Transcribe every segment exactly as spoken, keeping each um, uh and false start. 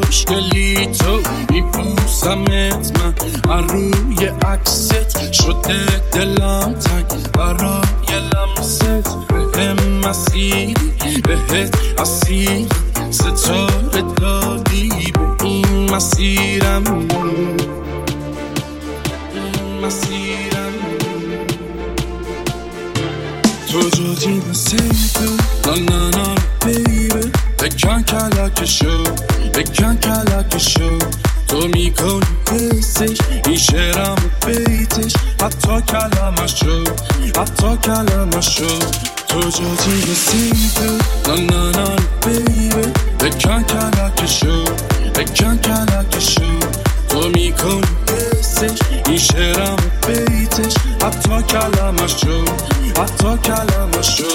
خوشگلی تو میبوسمت من من روی عکست شده دلم تنگ برای لمست بهم مسیری بهت اسیر ستاره دادی به این مسیرم مسیرم تو جدی بسیده نا نا نا بیبه بکن کلکشو بکن کلکشو تو میکنی حسش این شعرم و بیتش حتی کلمشو حتی کلمشو تو جدی بسیده نا نا نا بیبه بکن کلکشو بکن کلکشو تو میکنی حسش این شعرم و بیتش حتی کلمشو حتی کلمشو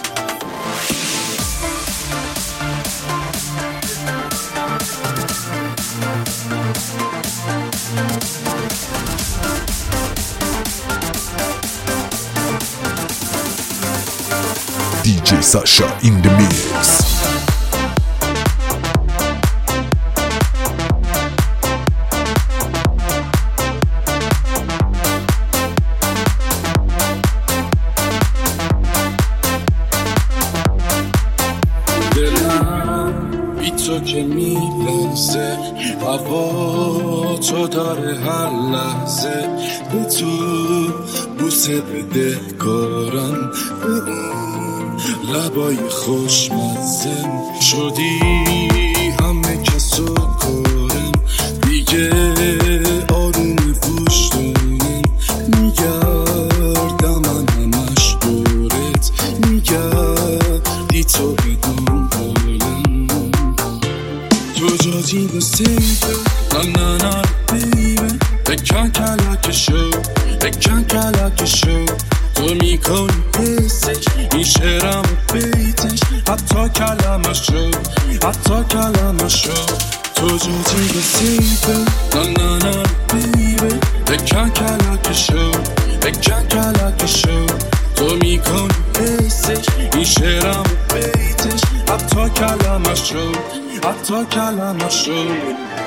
دی جی Sasha in the mix. دلم بی تو که میلرزه هوا تو داره هر لحظه به تو بوسه بده کارم به اون لبای خوشمزه شدی همه کسو کارم دیگه آروم گوش دارم میگردم من همش دورت میگردی تو بدون بالم تو جادی بسیده نا نا نا بیبه بکن کلکشو بکن کلکشو تو میکنی حسش این شعرم و بیتش حتی کلمشو حتی کلمشو تو جادی بسیده نا نا نا بیبه بکن کلکشو بکن کلکشو تو میکنی حسش این شعرم و بیتش حتی کلمشو حتی کلمشو